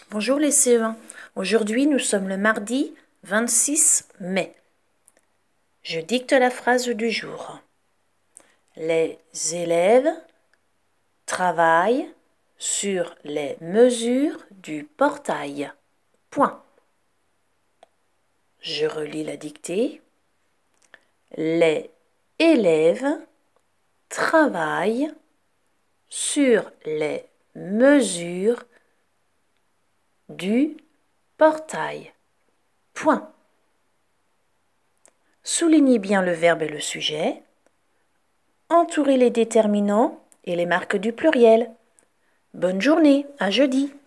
Bonjour les CE1. Aujourd'hui, nous sommes le mardi 26 mai. Je dicte la phrase du jour. Les élèves travaillent sur les mesures du portail. Point. Je relis la dictée. Les élèves travaillent sur les mesures du portail. Point. Soulignez bien le verbe et le sujet. Entourez les déterminants et les marques du pluriel. Bonne journée, à jeudi.